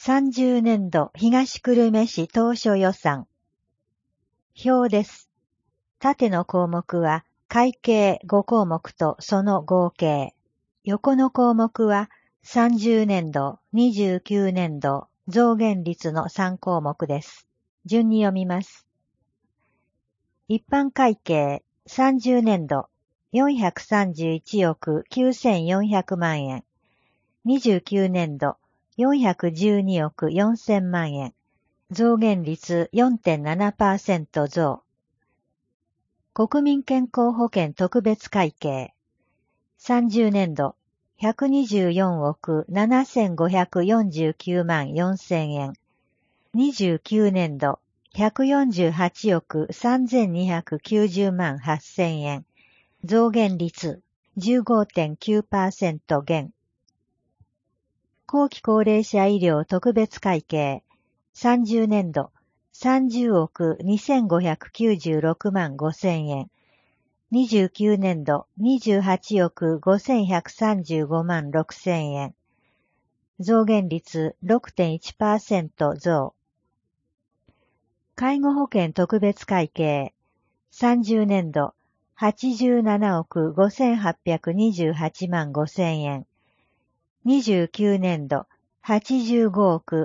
30年度東久留米市当初予算。表です。縦の項目は会計5項目とその合計。横の項目は30年度、29年度、増減率の3項目です。順に読みます。一般会計30年度431億9400万円。29年度412億4000万円。増減率 4.7% 増。国民健康保険特別会計。30年度124億7549万4000円。29年度148億3290万8000円。増減率 15.9% 減。後期高齢者医療特別会計。30年度30億2596万5000円。29年度28億5135万6000円。増減率 6.1% 増。介護保険特別会計。30年度87億5828万5000円。29年度85億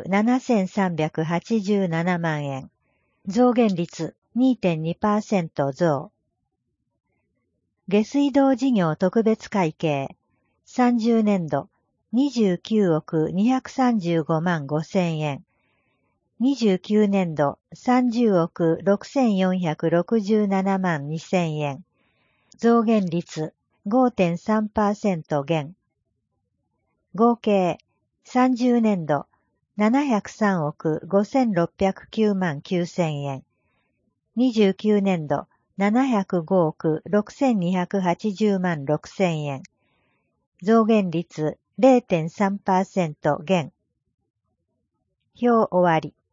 7387万円。増減率 2.2% 増。下水道事業特別会計。30年度29億235万5000円。29年度30億6467万2000円。増減率 5.3% 減。合計30年度703億5609万9000円。29年度705億6280万6000円。増減率 0.3% 減。表終わり。